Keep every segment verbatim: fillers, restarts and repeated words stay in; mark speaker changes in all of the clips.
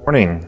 Speaker 1: Morning.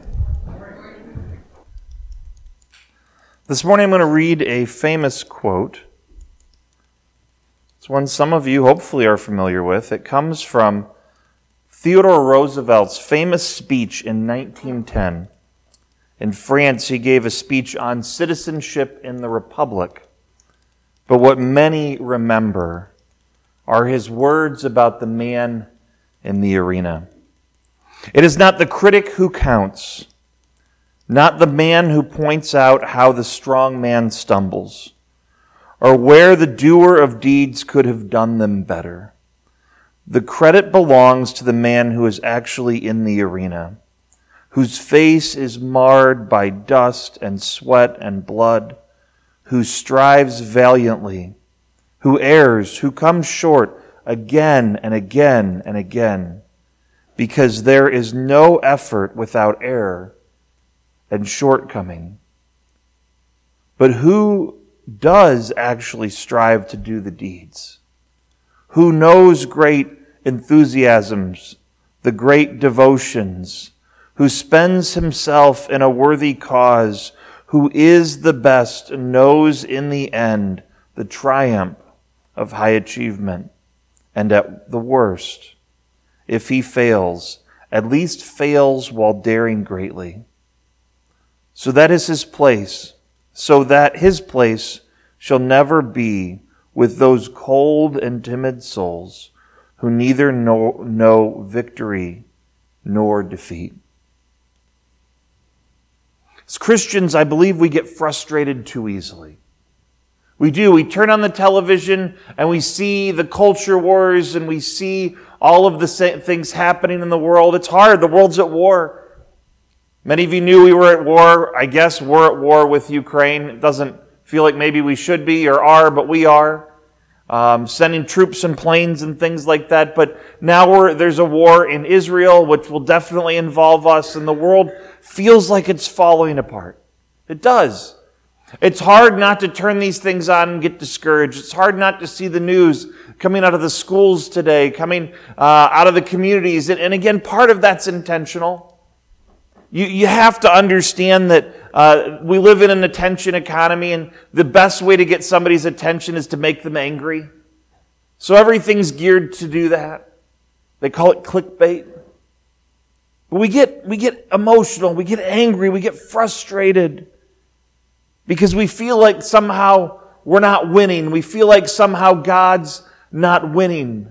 Speaker 1: This morning I'm going to read a famous quote. It's one some of you hopefully are familiar with. It comes from Theodore Roosevelt's famous speech in nineteen ten. In France, he gave a speech on citizenship in the Republic. But what many remember are his words about the man in the arena. It is not the critic who counts, not the man who points out how the strong man stumbles, or where the doer of deeds could have done them better. The credit belongs to the man who is actually in the arena, whose face is marred by dust and sweat and blood, who strives valiantly, who errs, who comes short again and again and again, because there is no effort without error and shortcoming. But who does actually strive to do the deeds? Who knows great enthusiasms, the great devotions, who spends himself in a worthy cause, who is the best, knows in the end the triumph of high achievement, and at the worst, if he fails, at least fails while daring greatly. So that is his place, so that his place shall never be with those cold and timid souls who neither know, know victory nor defeat. As Christians, I believe we get frustrated too easily. We do. We turn on the television and we see the culture wars and we see all of the things happening in the world. It's hard. The world's at war. Many of you knew we were at war. I guess we're at war with Ukraine. It doesn't feel like maybe we should be or are, but we are. Um, sending troops and planes and things like that. But now we're, there's a war in Israel, which will definitely involve us, and the world feels like it's falling apart. It does. It's hard not to turn these things on and get discouraged. It's hard not to see the news coming out of the schools today, coming uh, out of the communities. And, and again, part of that's intentional. You, you have to understand that uh, we live in an attention economy, and the best way to get somebody's attention is to make them angry. So everything's geared to do that. They call it clickbait. But we get, we get emotional, we get angry, we get frustrated, because we feel like somehow we're not winning. We feel like somehow God's not winning.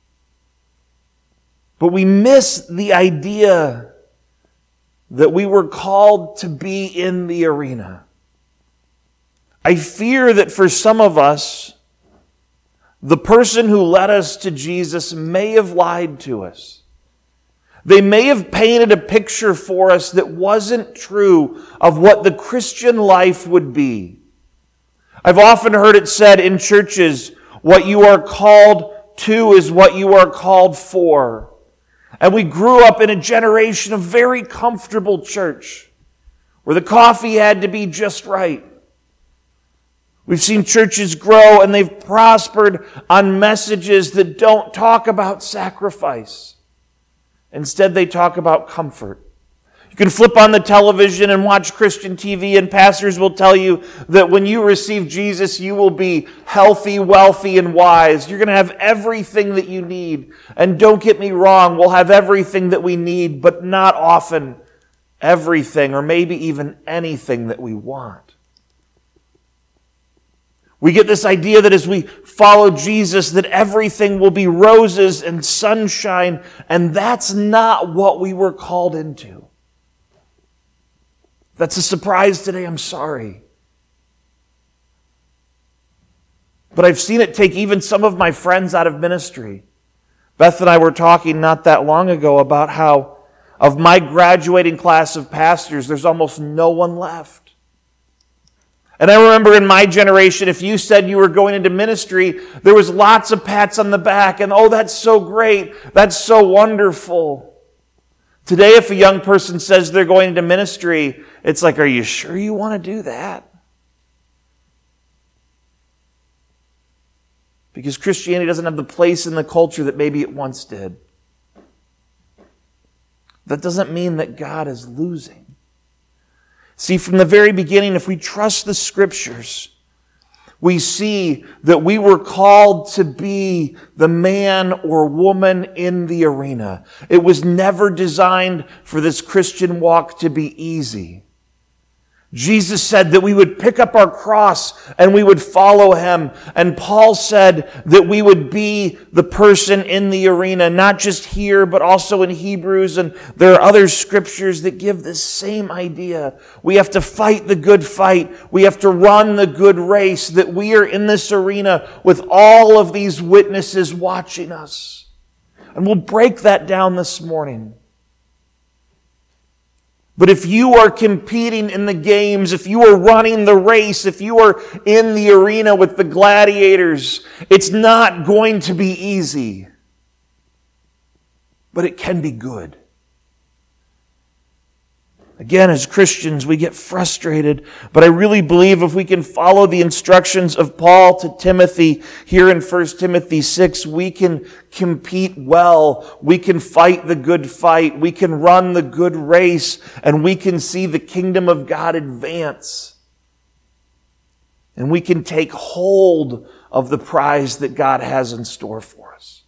Speaker 1: But we miss the idea that we were called to be in the arena. I fear that for some of us, the person who led us to Jesus may have lied to us. They may have painted a picture for us that wasn't true of what the Christian life would be. I've often heard it said in churches, what you are called to is what you are called for. And we grew up in a generation of very comfortable church, where the coffee had to be just right. We've seen churches grow and they've prospered on messages that don't talk about sacrifice. Instead, they talk about comfort. You can flip on the television and watch Christian T V, and pastors will tell you that when you receive Jesus, you will be healthy, wealthy, and wise. You're going to have everything that you need. And don't get me wrong, we'll have everything that we need, but not often everything, or maybe even anything that we want. We get this idea that as we follow Jesus, that everything will be roses and sunshine, and that's not what we were called into. If that's a surprise today, I'm sorry. But I've seen it take even some of my friends out of ministry. Beth and I were talking not that long ago about how of my graduating class of pastors, there's almost no one left. And I remember in my generation, if you said you were going into ministry, there was lots of pats on the back and, oh, that's so great, that's so wonderful. Today, if a young person says they're going into ministry, it's like, are you sure you want to do that? Because Christianity doesn't have the place in the culture that maybe it once did. That doesn't mean that God is losing. See, from the very beginning, if we trust the Scriptures, we see that we were called to be the man or woman in the arena. It was never designed for this Christian walk to be easy. Jesus said that we would pick up our cross and we would follow Him. And Paul said that we would be the person in the arena, not just here, but also in Hebrews. And there are other scriptures that give this same idea. We have to fight the good fight. We have to run the good race, that we are in this arena with all of these witnesses watching us. And we'll break that down this morning. But if you are competing in the games, if you are running the race, if you are in the arena with the gladiators, it's not going to be easy. But it can be good. Again, as Christians, we get frustrated, but I really believe if we can follow the instructions of Paul to Timothy here in First Timothy six, we can compete well, we can fight the good fight, we can run the good race, and we can see the kingdom of God advance. And we can take hold of the prize that God has in store for us.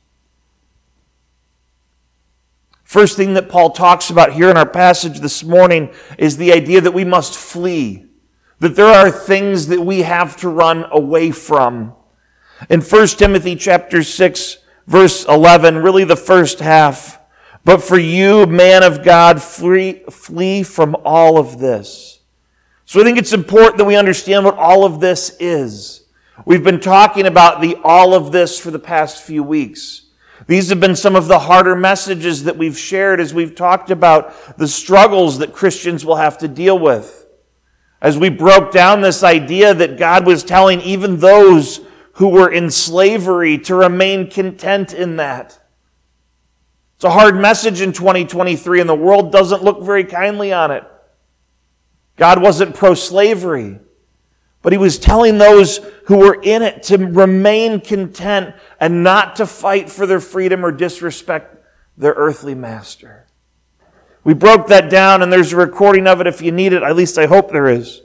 Speaker 1: First thing that Paul talks about here in our passage this morning is the idea that we must flee. That there are things that we have to run away from. In First Timothy chapter six, verse eleven, really the first half. But for you, man of God, flee, flee from all of this. So I think it's important that we understand what all of this is. We've been talking about the all of this for the past few weeks. These have been some of the harder messages that we've shared as we've talked about the struggles that Christians will have to deal with. As we broke down this idea that God was telling even those who were in slavery to remain content in that. It's a hard message in twenty twenty-three, and the world doesn't look very kindly on it. God wasn't pro-slavery, but He was telling those who were in it to remain content and not to fight for their freedom or disrespect their earthly master. We broke that down, and there's a recording of it if you need it. At least I hope there is.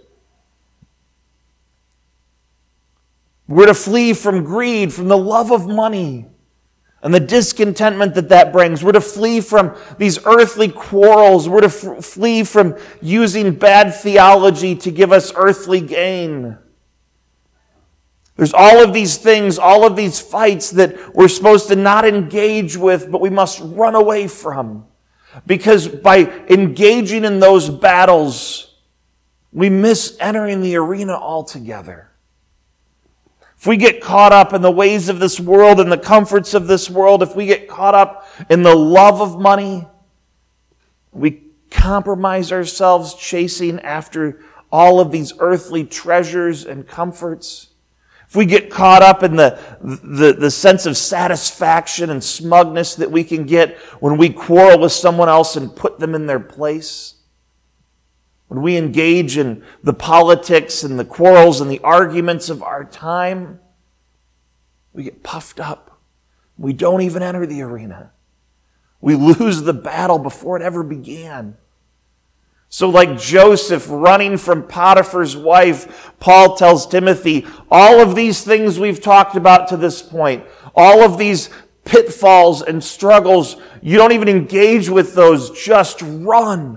Speaker 1: We're to flee from greed, from the love of money, and the discontentment that that brings. We're to flee from these earthly quarrels. We're to f- flee from using bad theology to give us earthly gain. There's all of these things, all of these fights that we're supposed to not engage with, but we must run away from. Because by engaging in those battles, we miss entering the arena altogether. If we get caught up in the ways of this world and the comforts of this world, if we get caught up in the love of money, we compromise ourselves chasing after all of these earthly treasures and comforts. If we get caught up in the, the, the sense of satisfaction and smugness that we can get when we quarrel with someone else and put them in their place, when we engage in the politics and the quarrels and the arguments of our time, we get puffed up. We don't even enter the arena. We lose the battle before it ever began. So like Joseph running from Potiphar's wife, Paul tells Timothy, all of these things we've talked about to this point, all of these pitfalls and struggles, you don't even engage with those, just run.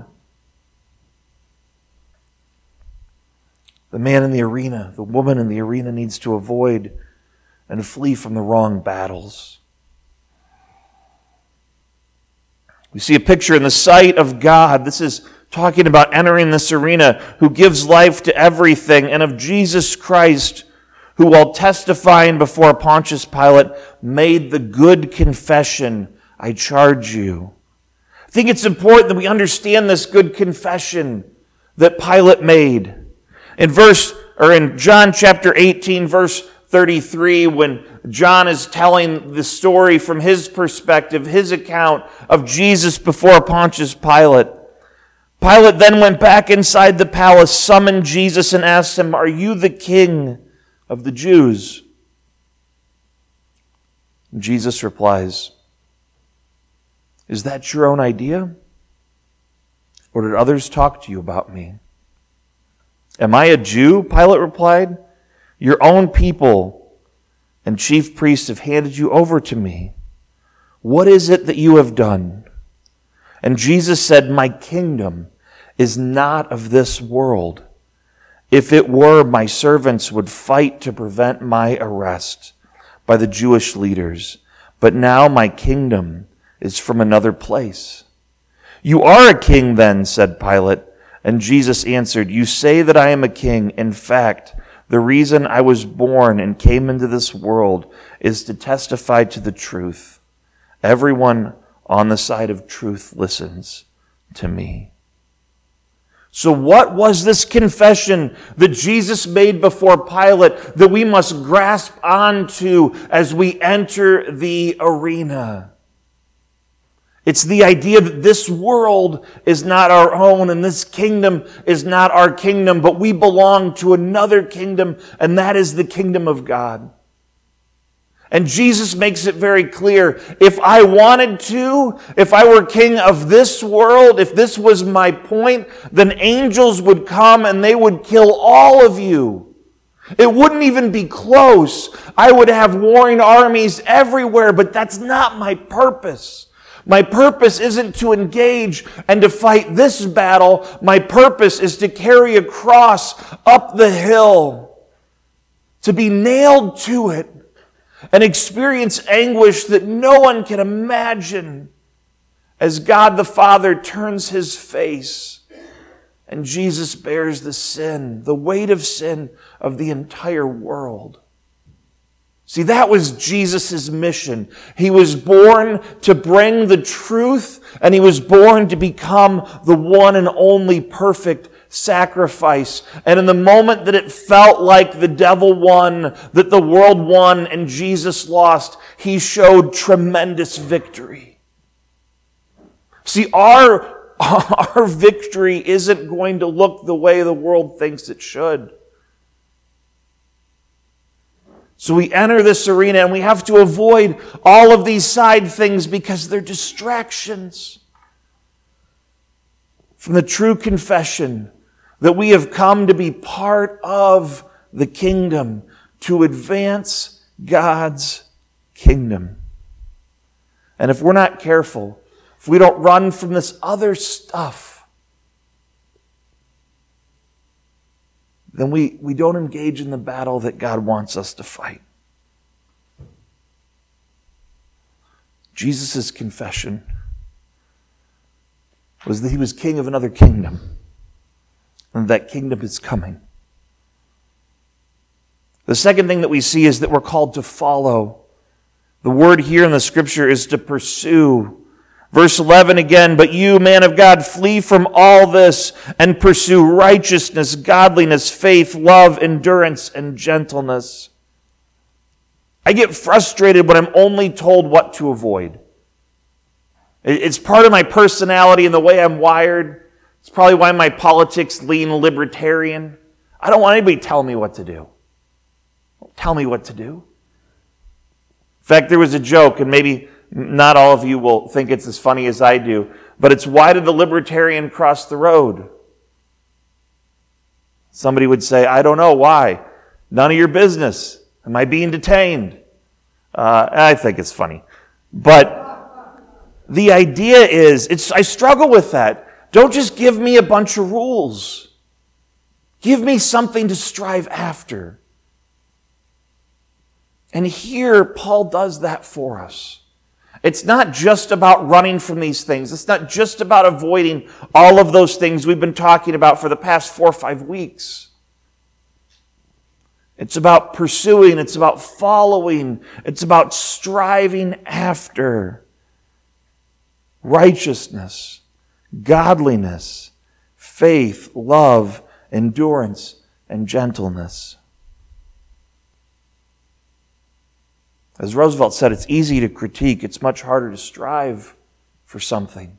Speaker 1: The man in the arena, the woman in the arena needs to avoid and flee from the wrong battles. We see a picture in the sight of God. This is talking about entering this arena, who gives life to everything, and of Jesus Christ, who while testifying before Pontius Pilate, made the good confession, I charge you. I think it's important that we understand this good confession that Pilate made. In verse, or in John chapter eighteen, verse thirty-three, when John is telling the story from his perspective, his account of Jesus before Pontius Pilate, Pilate then went back inside the palace, summoned Jesus, and asked him, are you the king of the Jews? And Jesus replies, is that your own idea? or did others talk to you about me?" "Am I a Jew?" Pilate replied. "Your own people and chief priests have handed you over to me. What is it that you have done?" And Jesus said, "My kingdom is not of this world. If it were, my servants would fight to prevent my arrest by the Jewish leaders. But now my kingdom is from another place." "You are a king then," said Pilate. And Jesus answered, "You say that I am a king. In fact, the reason I was born and came into this world is to testify to the truth. Everyone on the side of truth listens to me." So what was this confession that Jesus made before Pilate that we must grasp onto as we enter the arena? It's the idea that this world is not our own and this kingdom is not our kingdom, but we belong to another kingdom, and that is the kingdom of God. And Jesus makes it very clear, if I wanted to, if I were king of this world, if this was my point, then angels would come and they would kill all of you. It wouldn't even be close. I would have warring armies everywhere, but that's not my purpose. My purpose isn't to engage and to fight this battle. My purpose is to carry a cross up the hill, to be nailed to it, and experience anguish that no one can imagine as God the Father turns his face and Jesus bears the sin, the weight of sin of the entire world. See, that was Jesus' mission. He was born to bring the truth, and he was born to become the one and only perfect sacrifice. And in the moment that it felt like the devil won, that the world won, and Jesus lost, he showed tremendous victory. See, our, our victory isn't going to look the way the world thinks it should. So we enter this arena and we have to avoid all of these side things because they're distractions from the true confession that we have come to be part of the kingdom, to advance God's kingdom. And if we're not careful, if we don't run from this other stuff, then we, we don't engage in the battle that God wants us to fight. Jesus' confession was that he was king of another kingdom, and that kingdom is coming. The second thing that we see is that we're called to follow. The word here in the scripture is to pursue. Verse eleven again, "But you, man of God, flee from all this and pursue righteousness, godliness, faith, love, endurance, and gentleness." I get frustrated when I'm only told what to avoid. It's part of my personality and the way I'm wired. It's probably why my politics lean libertarian. I don't want anybody telling me what to do. Don't tell me what to do. In fact, there was a joke, and maybe not all of you will think it's as funny as I do, but it's, why did the libertarian cross the road? Somebody would say, I don't know, why? None of your business. Am I being detained? Uh, I think it's funny. But the idea is, it's I struggle with that. Don't just give me a bunch of rules. Give me something to strive after. And here, Paul does that for us. It's not just about running from these things. It's not just about avoiding all of those things we've been talking about for the past four or five weeks. It's about pursuing. It's about following. It's about striving after righteousness, godliness, faith, love, endurance, and gentleness. As Roosevelt said, it's easy to critique. It's much harder to strive for something.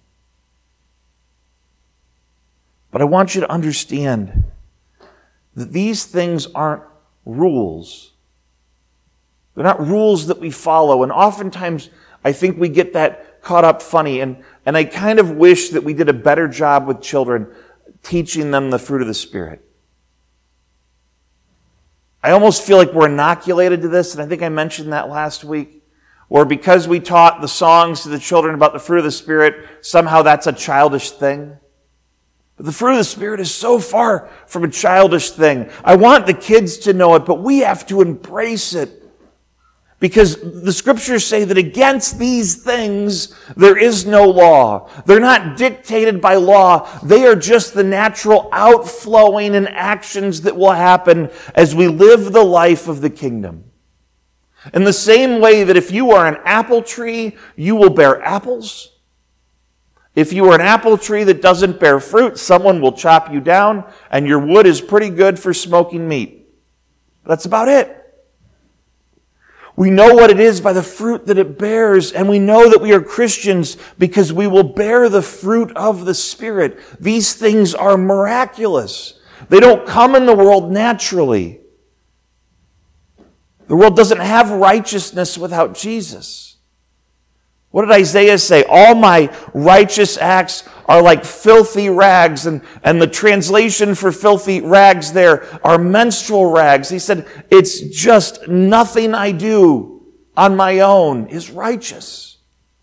Speaker 1: But I want you to understand that these things aren't rules. They're not rules that we follow. And oftentimes, I think we get that caught up funny. And, And I kind of wish that we did a better job with children teaching them the fruit of the Spirit. I almost feel like we're inoculated to this, and I think I mentioned that last week, where because we taught the songs to the children about the fruit of the Spirit, somehow that's a childish thing. But the fruit of the Spirit is so far from a childish thing. I want the kids to know it, but we have to embrace it. Because the scriptures say that against these things, there is no law. They're not dictated by law. They are just the natural outflowing and actions that will happen as we live the life of the kingdom. In the same way that if you are an apple tree, you will bear apples. If you are an apple tree that doesn't bear fruit, someone will chop you down, and your wood is pretty good for smoking meat. That's about it. We know what it is by the fruit that it bears, and we know that we are Christians because we will bear the fruit of the Spirit. These things are miraculous. They don't come in the world naturally. The world doesn't have righteousness without Jesus. What did Isaiah say? All my righteous acts are like filthy rags. And, and the translation for filthy rags there are menstrual rags. He said, it's just nothing I do on my own is righteous.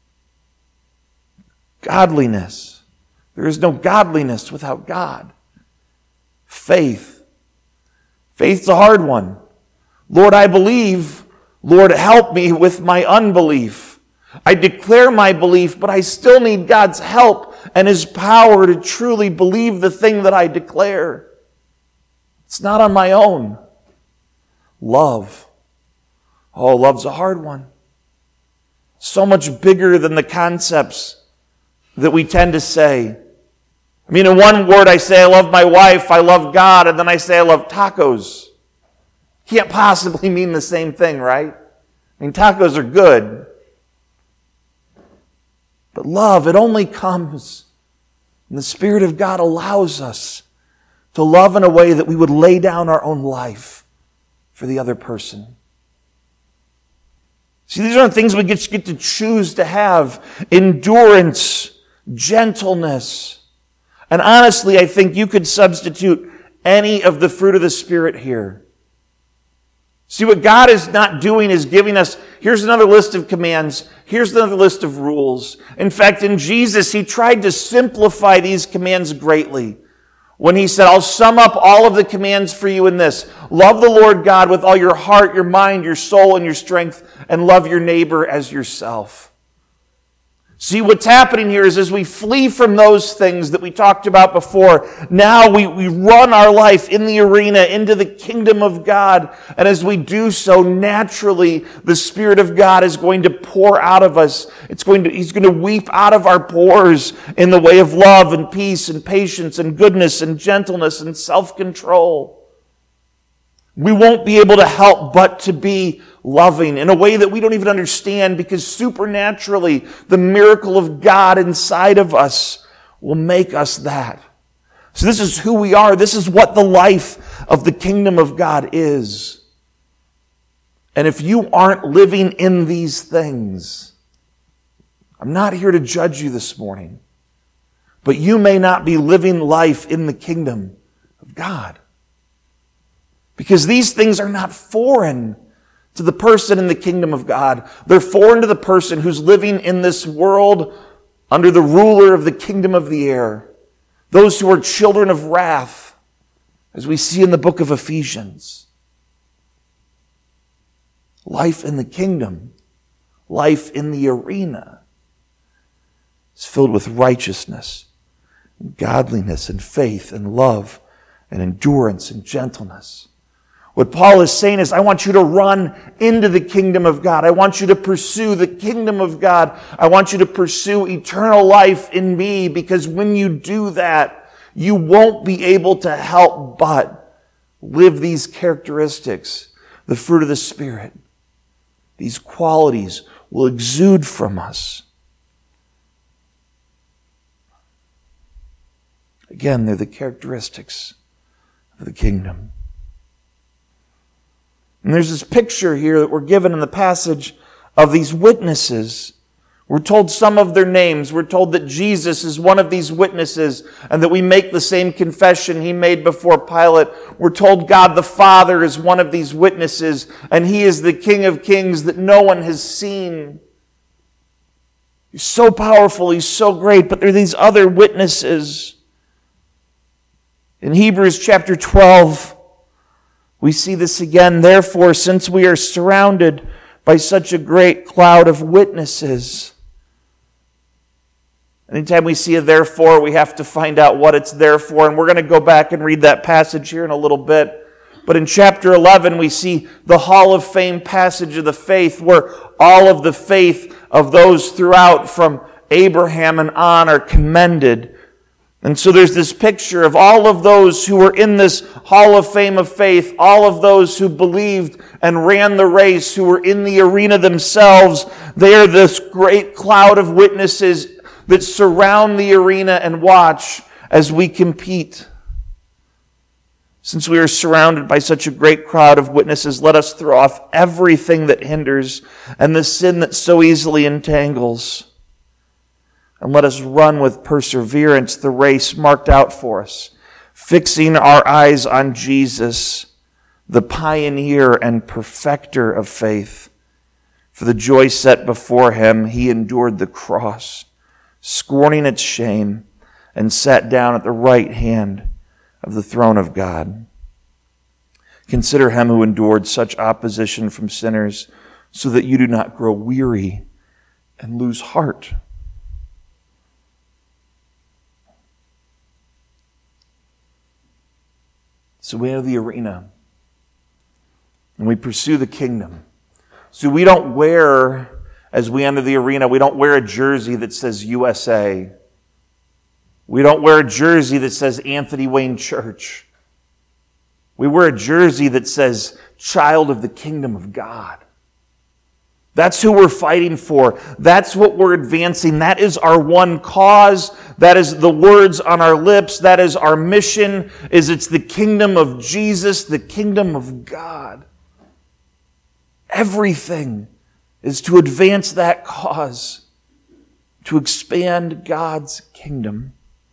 Speaker 1: Godliness. There is no godliness without God. Faith. Faith's a hard one. Lord, I believe. Lord, help me with my unbelief. I declare my belief, but I still need God's help and His power to truly believe the thing that I declare. It's not on my own. Love. Oh, love's a hard one. So much bigger than the concepts that we tend to say. I mean, in one word I say I love my wife, I love God, and then I say I love tacos. Can't possibly mean the same thing, right? I mean, tacos are good. But love, it only comes, and the Spirit of God allows us to love in a way that we would lay down our own life for the other person. See, these aren't things we just get to choose to have. Endurance, gentleness. And honestly, I think you could substitute any of the fruit of the Spirit here. See, what God is not doing is giving us, here's another list of commands, here's another list of rules. In fact, in Jesus, He tried to simplify these commands greatly. When He said, I'll sum up all of the commands for you in this. Love the Lord God with all your heart, your mind, your soul, and your strength, and love your neighbor as yourself. See, what's happening here is as we flee from those things that we talked about before, now we, we run our life in the arena into the kingdom of God. And as we do so, naturally, the Spirit of God is going to pour out of us. It's going to, He's going to weep out of our pores in the way of love and peace and patience and goodness and gentleness and self-control. We won't be able to help but to be loving in a way that we don't even understand, because supernaturally the miracle of God inside of us will make us that. So this is who we are. This is what the life of the kingdom of God is. And if you aren't living in these things, I'm not here to judge you this morning, but you may not be living life in the kingdom of God. Because these things are not foreign to the person in the kingdom of God. They're foreign to the person who's living in this world under the ruler of the kingdom of the air. Those who are children of wrath, as we see in the book of Ephesians. Life in the kingdom, life in the arena, is filled with righteousness, and godliness, and faith, and love, and endurance, and gentleness. What Paul is saying is, I want you to run into the kingdom of God. I want you to pursue the kingdom of God. I want you to pursue eternal life in me, because when you do that, you won't be able to help but live these characteristics, the fruit of the Spirit. These qualities will exude from us. Again, they're the characteristics of the kingdom. And there's this picture here that we're given in the passage of these witnesses We're told some of their names. We're told that Jesus is one of these witnesses and that we make the same confession he made before Pilate. We're told God the Father is one of these witnesses and he is the King of Kings that no one has seen. He's so powerful, he's so great, but there are these other witnesses. In Hebrews chapter twelve, we see this again. Therefore, since we are surrounded by such a great cloud of witnesses. Anytime we see a therefore, we have to find out what it's there for. And we're going to go back and read that passage here in a little bit. But in chapter eleven, we see the Hall of Fame passage of the faith, where all of the faith of those throughout from Abraham and on are commended. And so there's this picture of all of those who were in this Hall of Fame of faith, all of those who believed and ran the race, who were in the arena themselves. They are this great cloud of witnesses that surround the arena and watch as we compete. Since we are surrounded by such a great crowd of witnesses, let us throw off everything that hinders and the sin that so easily entangles. And let us run with perseverance the race marked out for us, fixing our eyes on Jesus, the pioneer and perfecter of faith. For the joy set before him, he endured the cross, scorning its shame, and sat down at the right hand of the throne of God. Consider him who endured such opposition from sinners, so that you do not grow weary and lose heart. So we enter the arena and we pursue the kingdom. So we don't wear, as we enter the arena, we don't wear a jersey that says U S A. We don't wear a jersey that says Anthony Wayne Church. We wear a jersey that says child of the kingdom of God. That's who we're fighting for. That's what we're advancing. That is our one cause. That is the words on our lips. That is our mission. Is it's the kingdom of Jesus, the kingdom of God. Everything is to advance that cause, to expand God's kingdom.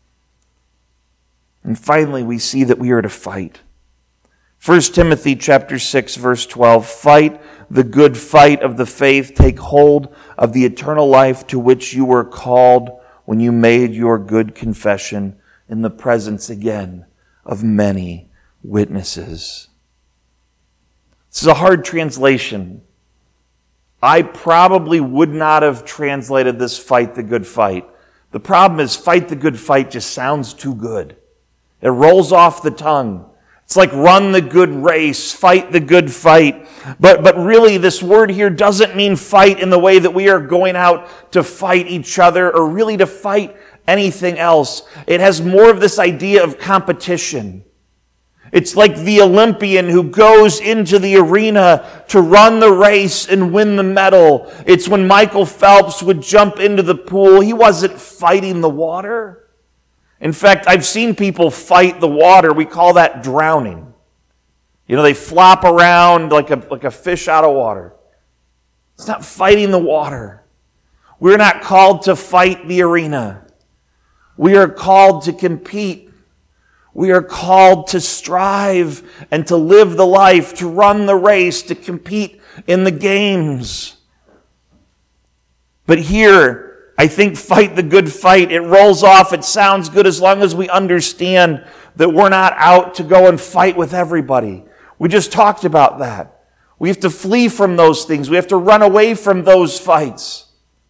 Speaker 1: And finally, we see that we are to fight. First Timothy chapter six, verse twelve, fight the good fight of the faith, take hold of the eternal life to which you were called when you made your good confession in the presence again of many witnesses. This is a hard translation. I probably would not have translated this fight the good fight. The problem is fight the good fight just sounds too good. It rolls off the tongue. It's like run the good race, fight the good fight. But, but really this word here doesn't mean fight in the way that we are going out to fight each other or really to fight anything else. It has more of this idea of competition. It's like the Olympian who goes into the arena to run the race and win the medal. It's when Michael Phelps would jump into the pool. He wasn't fighting the water. In fact, I've seen people fight the water. We call that drowning. You know, they flop around like a, like a fish out of water. It's not fighting the water. We're not called to fight the arena. We are called to compete. We are called to strive and to live the life, to run the race, to compete in the games. But here, I think fight the good fight. It rolls off. It sounds good as long as we understand that we're not out to go and fight with everybody. We just talked about that. We have to flee from those things. We have to run away from those fights.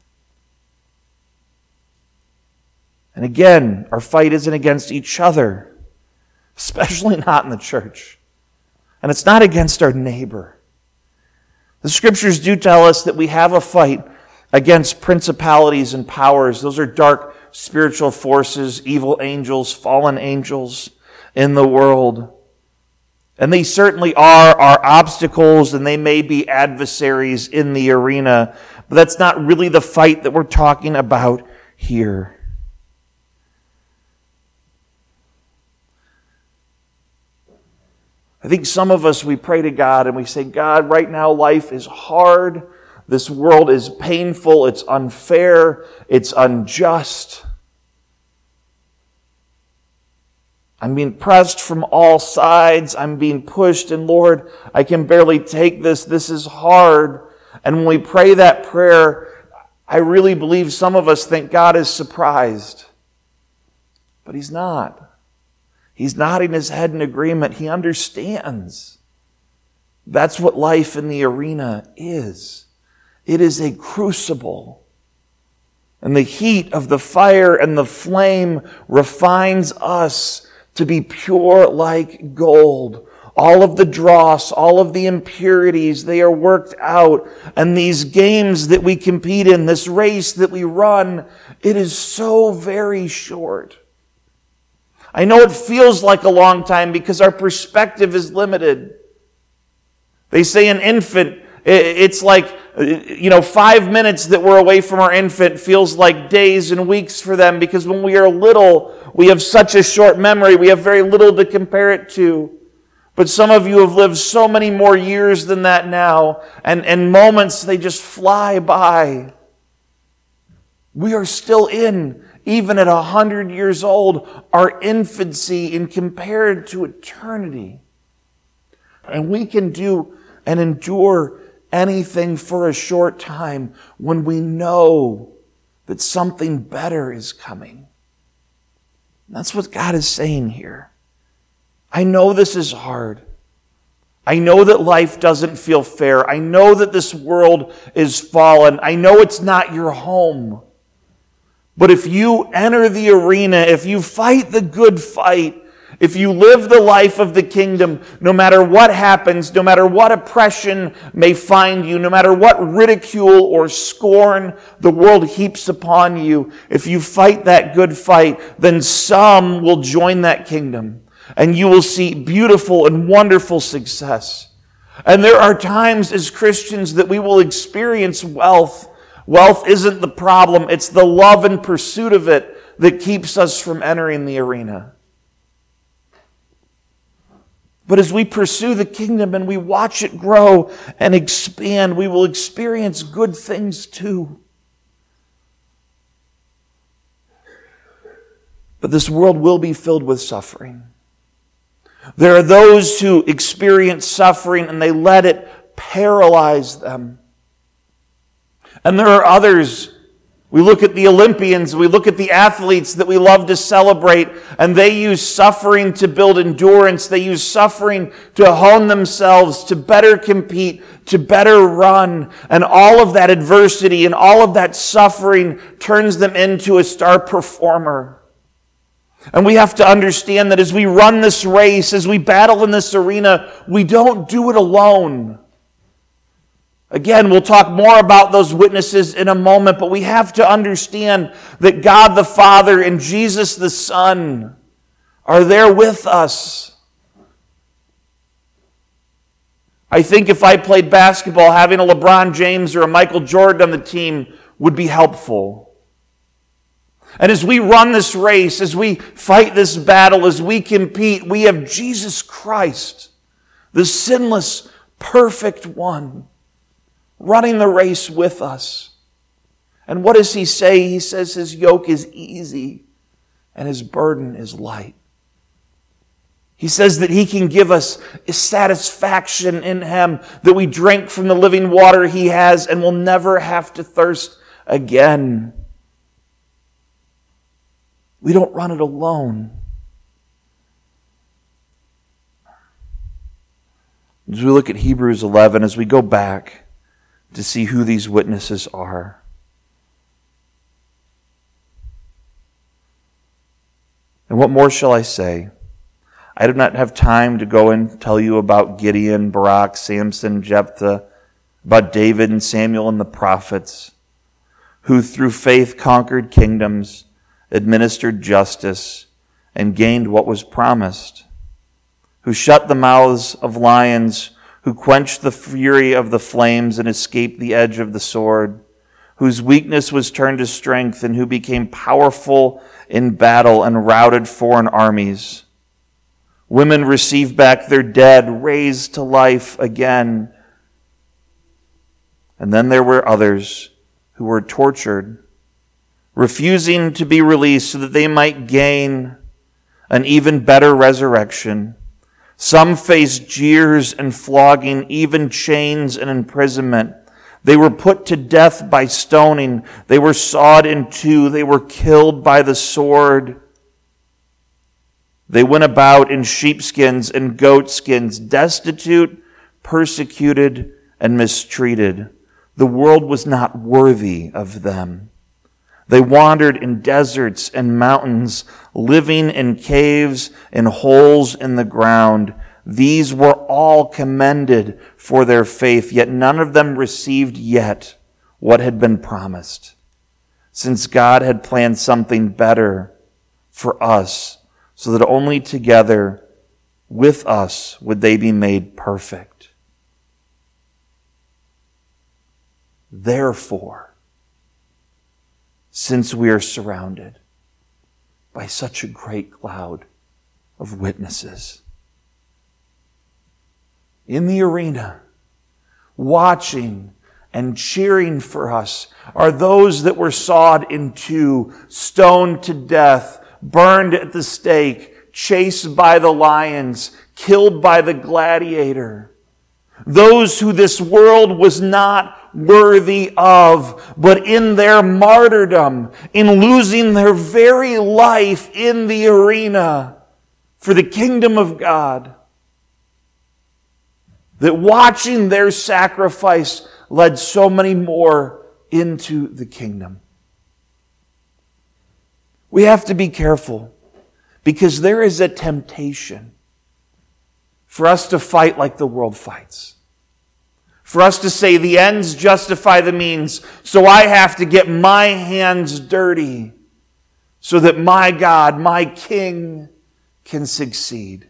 Speaker 1: And again, our fight isn't against each other, especially not in the church. And it's not against our neighbor. The scriptures do tell us that we have a fight against principalities and powers. Those are dark spiritual forces, evil angels, fallen angels in the world. And they certainly are our obstacles, and they may be adversaries in the arena. But that's not really the fight that we're talking about here. I think some of us, we pray to God and we say, God, right now life is hard. This world is painful, it's unfair, it's unjust. I'm being pressed from all sides. I'm being pushed, and Lord, I can barely take this. This is hard. And when we pray that prayer, I really believe some of us think God is surprised. But He's not. He's nodding His head in agreement. He understands. That's what life in the arena is. It is a crucible. And the heat of the fire and the flame refines us to be pure like gold. All of the dross, all of the impurities, they are worked out. And these games that we compete in, this race that we run, it is so very short. I know it feels like a long time because our perspective is limited. They say an infant, it's like, you know, five minutes that we're away from our infant feels like days and weeks for them, because when we are little, we have such a short memory. We have very little to compare it to. But some of you have lived so many more years than that now, and, and moments, they just fly by. We are still in, even at a hundred years old, our infancy in compared to eternity. And we can do and endure anything for a short time when we know that something better is coming. That's what God is saying here. I know this is hard. I know that life doesn't feel fair. I know that this world is fallen. I know it's not your home. But if you enter the arena, if you fight the good fight, if you live the life of the kingdom, no matter what happens, no matter what oppression may find you, no matter what ridicule or scorn the world heaps upon you, if you fight that good fight, then some will join that kingdom, and you will see beautiful and wonderful success. And there are times as Christians that we will experience wealth. Wealth isn't the problem. It's the love and pursuit of it that keeps us from entering the arena. But as we pursue the kingdom and we watch it grow and expand, we will experience good things too. But this world will be filled with suffering. There are those who experience suffering and they let it paralyze them. And there are others. We look at the Olympians, we look at the athletes that we love to celebrate, and they use suffering to build endurance. They use suffering to hone themselves, to better compete, to better run. And all of that adversity and all of that suffering turns them into a star performer. And we have to understand that as we run this race, as we battle in this arena, we don't do it alone. Again, we'll talk more about those witnesses in a moment, but we have to understand that God the Father and Jesus the Son are there with us. I think if I played basketball, having a LeBron James or a Michael Jordan on the team would be helpful. And as we run this race, as we fight this battle, as we compete, we have Jesus Christ, the sinless, perfect one, running the race with us. And what does He say? He says His yoke is easy and His burden is light. He says that He can give us satisfaction in Him, that we drink from the living water He has and will never have to thirst again. We don't run it alone. As we look at Hebrews eleven, as we go back to see who these witnesses are. And what more shall I say? I do not have time to go and tell you about Gideon, Barak, Samson, Jephthah, about David and Samuel and the prophets, who through faith conquered kingdoms, administered justice, and gained what was promised, who shut the mouths of lions, who quenched the fury of the flames and escaped the edge of the sword, whose weakness was turned to strength, and who became powerful in battle and routed foreign armies. Women received back their dead, raised to life again. And then there were others who were tortured, refusing to be released so that they might gain an even better resurrection. Some faced jeers and flogging, even chains and imprisonment. They were put to death by stoning. They were sawed in two. They were killed by the sword. They went about in sheepskins and goatskins, destitute, persecuted, and mistreated. The world was not worthy of them. They wandered in deserts and mountains, living in caves and holes in the ground. These were all commended for their faith, yet none of them received yet what had been promised, since God had planned something better for us, so that only together with us would they be made perfect. Therefore, since we are surrounded by such a great cloud of witnesses, in the arena, watching and cheering for us are those that were sawed in two, stoned to death, burned at the stake, chased by the lions, killed by the gladiator. Those who this world was not worthy of, but in their martyrdom, in losing their very life in the arena for the kingdom of God, that watching their sacrifice led so many more into the kingdom. We have to be careful, because there is a temptation for us to fight like the world fights. For us to say the ends justify the means, so I have to get my hands dirty so that my God, my King, can succeed.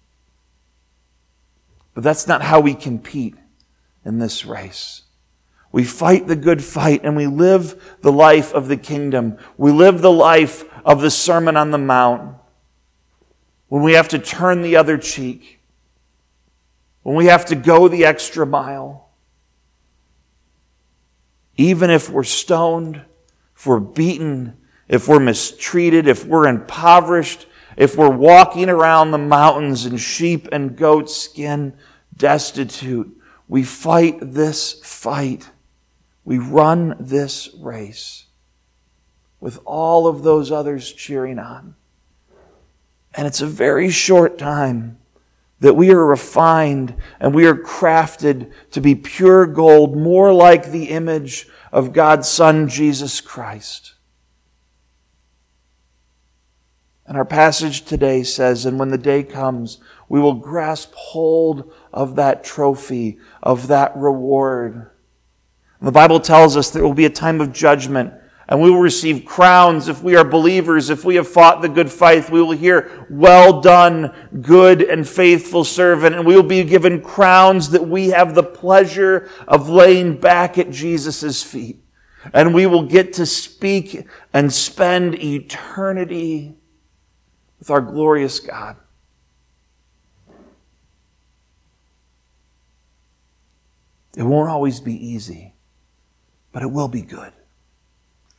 Speaker 1: But that's not how we compete in this race. We fight the good fight and we live the life of the kingdom. We live the life of the Sermon on the Mount. When we have to turn the other cheek. When we have to go the extra mile. Even if we're stoned, if we're beaten, if we're mistreated, if we're impoverished, if we're walking around the mountains in sheep and goat skin, destitute, we fight this fight. We run this race with all of those others cheering on. And it's a very short time that we are refined and we are crafted to be pure gold, more like the image of God's Son, Jesus Christ. And our passage today says, and when the day comes, we will grasp hold of that trophy, of that reward. And the Bible tells us there will be a time of judgment, and we will receive crowns if we are believers, if we have fought the good fight. We will hear, well done, good and faithful servant, and we will be given crowns that we have the pleasure of laying back at Jesus' feet. And we will get to speak and spend eternity with our glorious God. It won't always be easy, but it will be good.